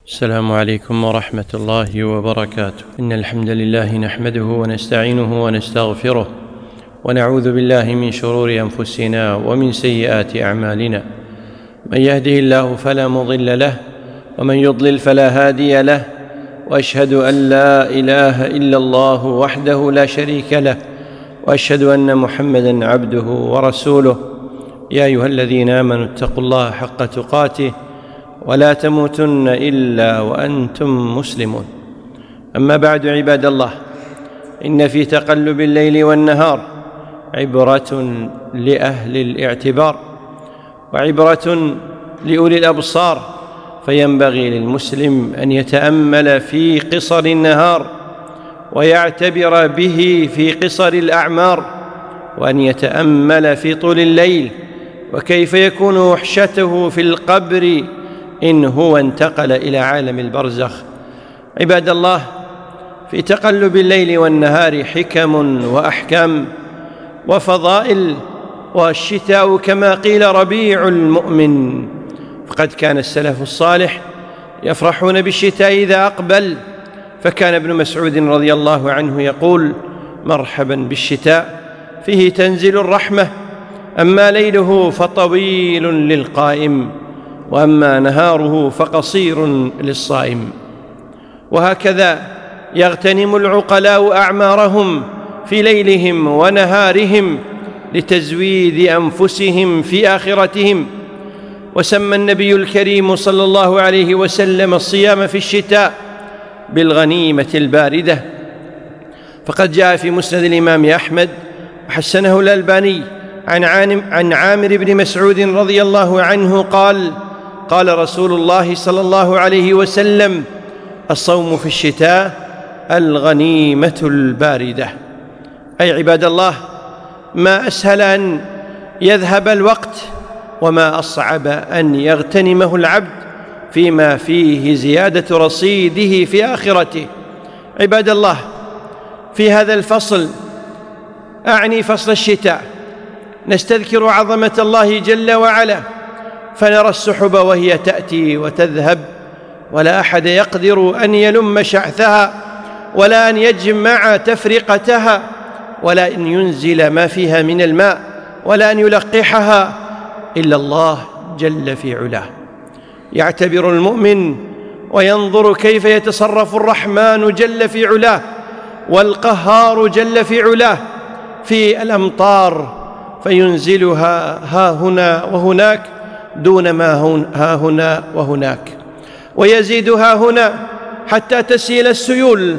السلام عليكم ورحمة الله وبركاته. إن الحمد لله نحمده ونستعينه ونستغفره ونعوذ بالله من شرور أنفسنا ومن سيئات أعمالنا. من يهده الله فلا مضل له ومن يضلل فلا هادي له، وأشهد أن لا إله إلا الله وحده لا شريك له، وأشهد أن محمدًا عبده ورسوله. يا أيها الذين آمنوا اتقوا الله حق تقاته ولا تموتن إلا وأنتم مسلمون. أما بعد، عباد الله، إن في تقلب الليل والنهار عبرة لأهل الاعتبار وعبرة لأولي الأبصار، فينبغي للمسلم أن يتأمل في قصر النهار ويعتبر به في قصر الأعمار، وأن يتأمل في طول الليل وكيف يكون وحشته في القبر إن هو انتقل إلى عالم البرزخ. عباد الله، في تقلب الليل والنهار حكم وأحكام وفضائل، والشتاء كما قيل ربيع المؤمن، فقد كان السلف الصالح يفرحون بالشتاء إذا أقبل، فكان ابن مسعود رضي الله عنه يقول: مرحبا بالشتاء، فيه تنزل الرحمة، أما ليله فطويل للقائم، وأما نهاره فقصير للصائم. وهكذا يغتنم العقلاء أعمارهم في ليلهم ونهارهم لتزويد أنفسهم في آخرتهم. وسمى النبي الكريم صلى الله عليه وسلم الصيام في الشتاء بالغنيمة الباردة، فقد جاء في مسند الإمام أحمد وحسنه الألباني عن عامر بن مسعود رضي الله عنه قال: قال رسول الله صلى الله عليه وسلم: الصوم في الشتاء الغنيمة الباردة. أي عباد الله، ما أسهل أن يذهب الوقت، وما أصعب أن يغتنمه العبد فيما فيه زيادة رصيده في آخرته. عباد الله، في هذا الفصل، أعني فصل الشتاء، نستذكر عظمة الله جل وعلا، فنرى السحب وهي تأتي وتذهب، ولا أحد يقدر أن يلم شعثها، ولا أن يجمع تفرقتها، ولا أن ينزل ما فيها من الماء، ولا أن يلقحها إلا الله جل في علاه. يعتبر المؤمن وينظر كيف يتصرف الرحمن جل في علاه والقهار جل في علاه في الأمطار، فينزلها ها هنا وهناك دون ما ها هنا وهناك، ويزيدها هنا حتى تسيل السيول،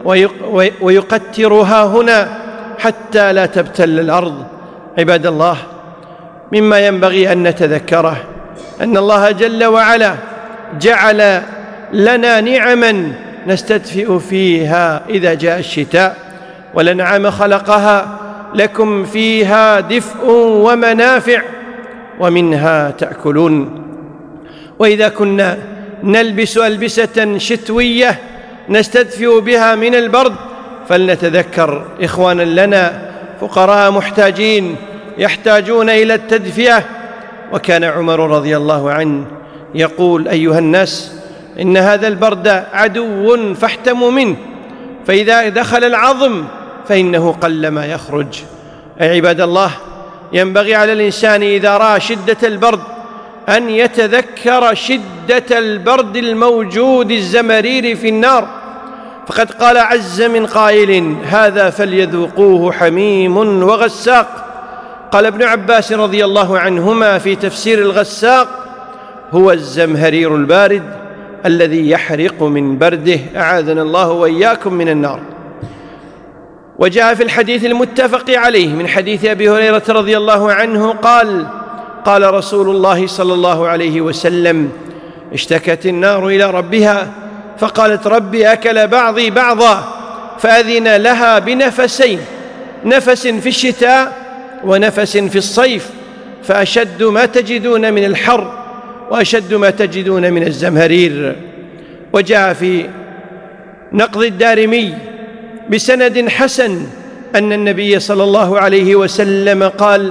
ويقترها هنا حتى لا تبتل الأرض. عباد الله، مما ينبغي أن نتذكره أن الله جل وعلا جعل لنا نعما نستدفئ فيها إذا جاء الشتاء، والأنعام خلقها لكم فيها دفء ومنافع ومنها تأكلون. وإذا كنا نلبس ألبسة شتوية نستدفئ بها من البرد، فلنتذكر إخوانا لنا فقراء محتاجين يحتاجون إلى التدفئة. وكان عمر رضي الله عنه يقول: أيها الناس، إن هذا البرد عدو فاحتموا منه، فإذا دخل العظم فإنه قلما يخرج. أي عباد الله، ينبغي على الإنسان إذا رأى شدة البرد أن يتذكر شدة البرد الموجود الزمرير في النار، فقد قال عز من قائل: هذا فليذوقوه حميم وغساق. قال ابن عباس رضي الله عنهما في تفسير الغساق: هو الزمهرير البارد الذي يحرق من برده، أعاذنا الله وإياكم من النار. وجاء في الحديث المتفق عليه من حديث أبي هريرة رضي الله عنه قال: قال رسول الله صلى الله عليه وسلم: اشتكت النار إلى ربها فقالت: ربي أكل بعضي بعضا، فأذن لها بنفسين، نفس في الشتاء ونفس في الصيف، فأشد ما تجدون من الحر وأشد ما تجدون من الزمهرير. وجاء في نقض الدارمي بسند حسن أن النبي صلى الله عليه وسلم قال: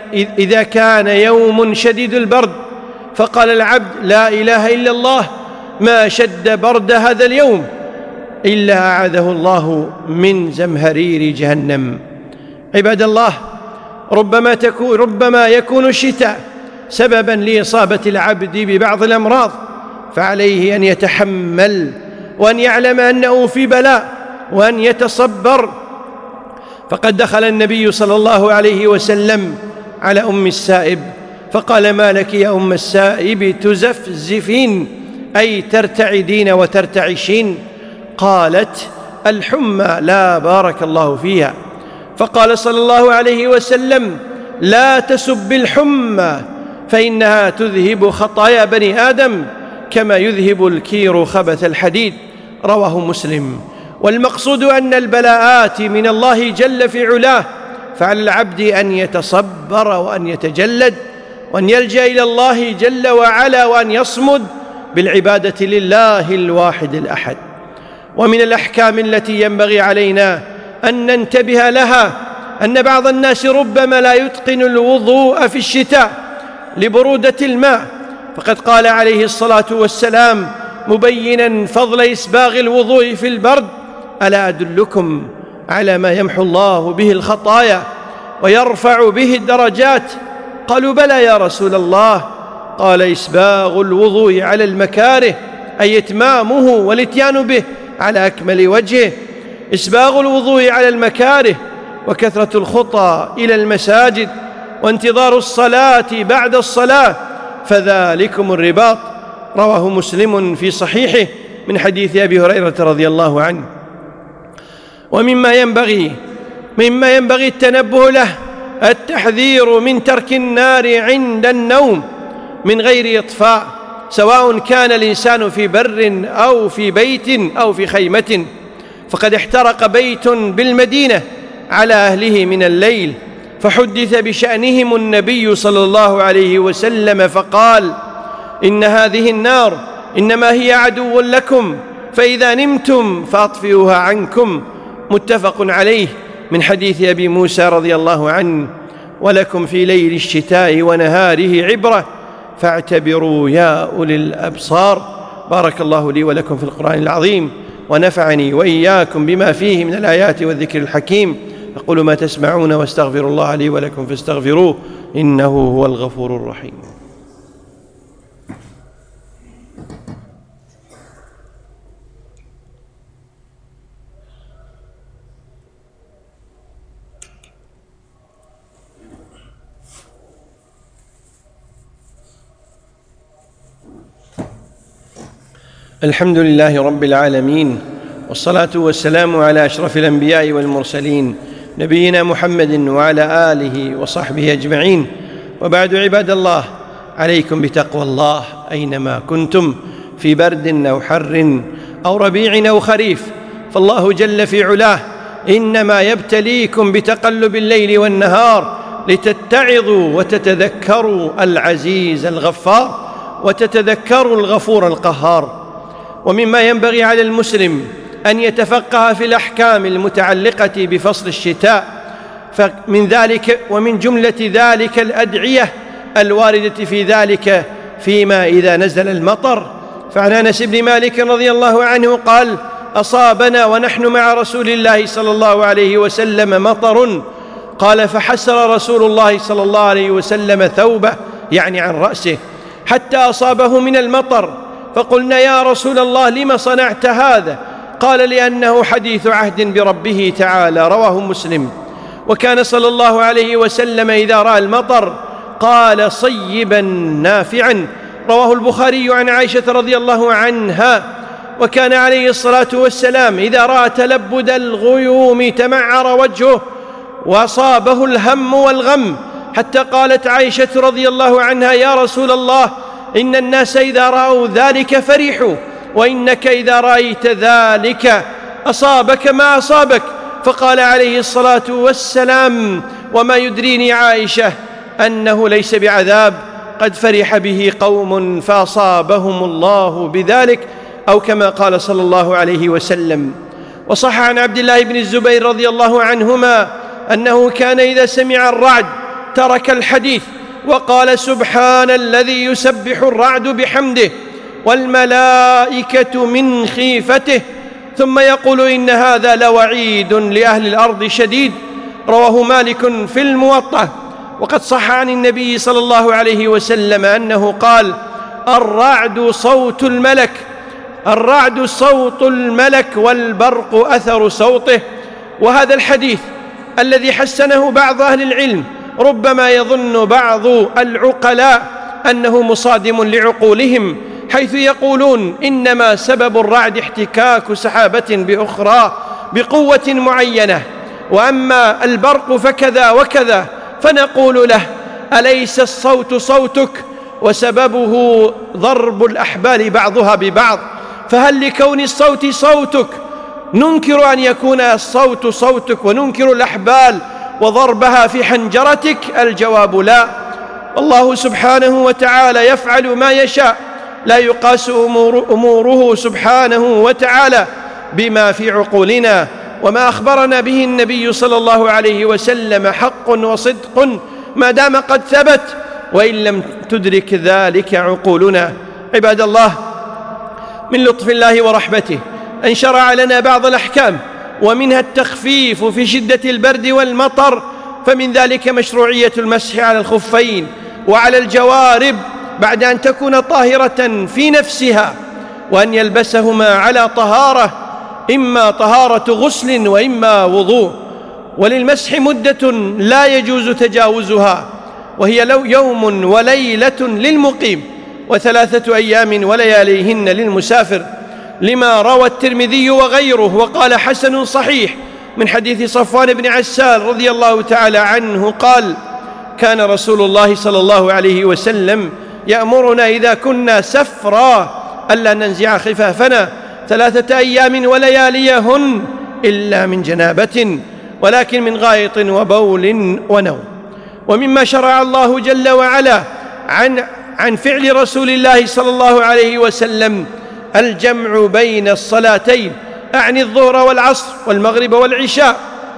إذا كان يوم شديد البرد فقال العبد: لا إله إلا الله، ما شد برد هذا اليوم إلا أعاذه الله من زمهرير جهنم. عباد الله، ربما يكون الشتاء سببا لإصابة العبد ببعض الأمراض، فعليه أن يتحمل وأن يعلم أنه في بلاء وأن يتصبر. فقد دخل النبي صلى الله عليه وسلم على أم السائب فقال: ما لك يا أم السائب تزفزفين، أي ترتعدين وترتعشين؟ قالت: الحمى، لا بارك الله فيها. فقال صلى الله عليه وسلم: لا تسب الحمى فإنها تذهب خطايا بني آدم كما يذهب الكير خبث الحديد. رواه مسلم. والمقصود أن البلاءات من الله جل في علاه، فعلى العبد أن يتصبر وأن يتجلد وأن يلجأ إلى الله جل وعلا وأن يصمد بالعبادة لله الواحد الأحد. ومن الأحكام التي ينبغي علينا أن ننتبه لها أن بعض الناس ربما لا يتقن الوضوء في الشتاء لبرودة الماء، فقد قال عليه الصلاة والسلام مبينا فضل إسباغ الوضوء في البرد: ألا أدلكم على ما يمحو الله به الخطايا ويرفع به الدرجات؟ قالوا: بلى يا رسول الله. قال: إسباغ الوضوء على المكاره، أي إتمامه والإتيان به على أكمل وجهه. إسباغ الوضوء على المكاره وكثرة الخطى إلى المساجد وانتظار الصلاة بعد الصلاة، فذلكم الرباط. رواه مسلم في صحيحه من حديث أبي هريرة رضي الله عنه. ومما ينبغي التنبه له التحذير من ترك النار عند النوم من غير إطفاء، سواء كان الإنسان في بر أو في بيت أو في خيمة. فقد احترق بيت بالمدينة على أهله من الليل، فحدث بشأنهم النبي صلى الله عليه وسلم فقال: إن هذه النار إنما هي عدو لكم، فإذا نمتم فأطفئوها عنكم. متفق عليه من حديث أبي موسى رضي الله عنه: ولكم في ليل الشتاء ونهاره عبرة فاعتبروا يا أولي الأبصار. بارك الله لي ولكم في القرآن العظيم، ونفعني وإياكم بما فيه من الآيات والذكر الحكيم. أقول ما تسمعون واستغفر الله لي ولكم فاستغفروه إنه هو الغفور الرحيم. الحمد لله رب العالمين، والصلاة والسلام على أشرف الأنبياء والمرسلين نبينا محمد وعلى آله وصحبه أجمعين. وبعد، عباد الله، عليكم بتقوى الله أينما كنتم، في برد أو حر أو ربيع أو خريف، فالله جل في علاه إنما يبتليكم بتقلب الليل والنهار لتتعظوا وتتذكروا العزيز الغفار وتتذكروا الغفور القهار. ومما ينبغي على المسلم أن يتفقه في الأحكام المتعلقة بفصل الشتاء، ومن جملة ذلك الأدعية الواردة في ذلك فيما إذا نزل المطر. فعن أنس بن مالك رضي الله عنه قال: أصابنا ونحن مع رسول الله صلى الله عليه وسلم مطر. قال: فحسر رسول الله صلى الله عليه وسلم ثوبه، يعني عن رأسه، حتى أصابه من المطر. فقلنا: يا رسول الله، لم صنعت هذا؟ قال: لأنه حديث عهد بربه تعالى. رواه مسلم. وكان صلى الله عليه وسلم إذا رأى المطر قال: صيبا نافعا. رواه البخاري عن عائشة رضي الله عنها. وكان عليه الصلاة والسلام إذا رأى تلبد الغيوم تمعر وجهه وأصابه الهم والغم، حتى قالت عائشة رضي الله عنها: يا رسول الله، إن الناس إذا رأوا ذلك فرحوا، وإنك إذا رأيت ذلك أصابك ما أصابك. فقال عليه الصلاة والسلام: وما يدريني عائشة أنه ليس بعذاب، قد فرح به قوم فأصابهم الله بذلك، أو كما قال صلى الله عليه وسلم. وصح عن عبد الله بن الزبير رضي الله عنهما أنه كان إذا سمع الرعد ترك الحديث وقال: سبحان الذي يسبح الرعد بحمده والملائكة من خيفته، ثم يقول إن هذا لوعيد لأهل الأرض شديد. رواه مالك في الموطأ. وقد صح عن النبي صلى الله عليه وسلم أنه قال: الرعد صوت الملك، الرعد صوت الملك والبرق أثر صوته. وهذا الحديث الذي حسنه بعض أهل العلم ربما يظن بعض العقلاء أنه مصادم لعقولهم، حيث يقولون إنما سبب الرعد احتكاك سحابة بأخرى بقوة معينة، وأما البرق فكذا وكذا. فنقول له: أليس الصوت صوتك وسببه ضرب الأحبال بعضها ببعض؟ فهل لكون الصوت صوتك ننكر أن يكون الصوت صوتك وننكر الأحبال وضربها في حنجرتك؟ الجواب لا. الله سبحانه وتعالى يفعل ما يشاء، لا يقاس أموره سبحانه وتعالى بما في عقولنا. وما أخبرنا به النبي صلى الله عليه وسلم حق وصدق ما دام قد ثبت، وإن لم تدرك ذلك عقولنا. عباد الله، من لطف الله ورحمته أن شرع لنا بعض الأحكام، ومنها التخفيف في شدة البرد والمطر، فمن ذلك مشروعية المسح على الخفين وعلى الجوارب بعد أن تكون طاهرة في نفسها، وأن يلبسهما على طهارة، إما طهارة غسل وإما وضوء. وللمسح مدة لا يجوز تجاوزها، وهي يوم وليلة للمقيم، و3 أيام ولياليهن للمسافر، لما روى الترمذي وغيره وقال حسن صحيح من حديث صفوان بن عسال رضي الله تعالى عنه قال: كان رسول الله صلى الله عليه وسلم يأمرنا إذا كنا سفرا ألا ننزع خفافنا 3 أيام ولياليهن إلا من جنابة، ولكن من غائط وبول ونوم. ومما شرع الله جل وعلا عن فعل رسول الله صلى الله عليه وسلم الجمع بين الصلاتين، أعني الظهر والعصر والمغرب والعشاء،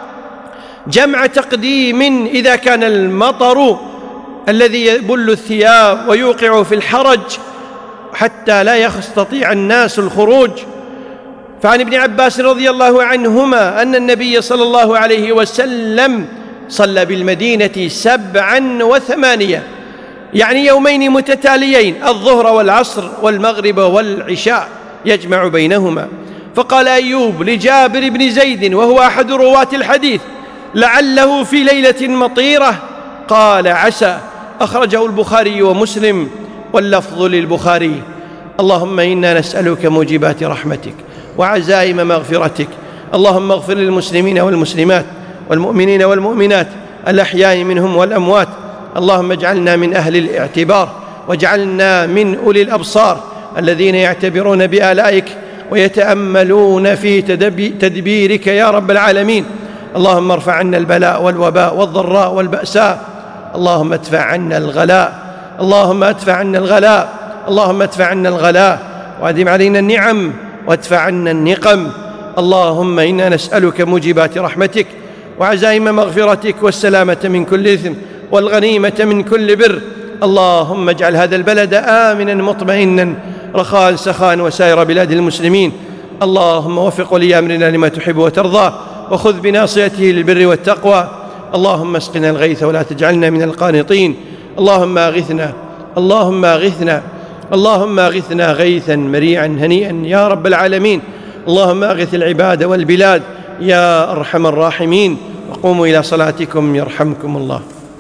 جمع تقديم إذا كان المطر الذي يبل الثياب ويوقع في الحرج حتى لا يستطيع الناس الخروج. فعن ابن عباس رضي الله عنهما أن النبي صلى الله عليه وسلم صلى بالمدينة 7 و8، يعني يومين متتاليين، الظهر والعصر والمغرب والعشاء يجمع بينهما. فقال أيوب لجابر بن زيد وهو أحد رواة الحديث: لعله في ليلة مطيرة؟ قال: عسى. أخرجه البخاري ومسلم، واللفظ للبخاري. اللهم إنا نسألك موجبات رحمتك وعزائم مغفرتك. اللهم اغفر للمسلمين والمسلمات والمؤمنين والمؤمنات الأحياء منهم والأموات. اللهم اجعلنا من أهل الاعتبار، واجعلنا من أولي الأبصار الذين يعتبرون بآلائك ويتأملون في تدبيرك يا رب العالمين. اللهم ارفع عنا البلاء والوباء والضراء والبأساء. اللهم ادفع عنا الغلاء، اللهم ادفع عنا الغلاء، اللهم ادفع عنا الغلاء، وأدم علينا النعم وادفع عنا النقم. اللهم إنا نسألك موجبات رحمتك وعزائم مغفرتك والسلامة من كل إثم والغنيمة من كل بر. اللهم اجعل هذا البلد آمنا مطمئنا رخاء سخاء وسائر بلاد المسلمين. اللهم وفق ولي أمرنا لما تحب وترضى، وخذ بناصيته للبر والتقوى. اللهم اسقنا الغيث ولا تجعلنا من القانطين. اللهم أغثنا، اللهم أغثنا، اللهم أغثنا غيثا مريعا هنيئا يا رب العالمين. اللهم أغث العباد والبلاد يا أرحم الراحمين. وقوموا إلى صلاتكم يرحمكم الله.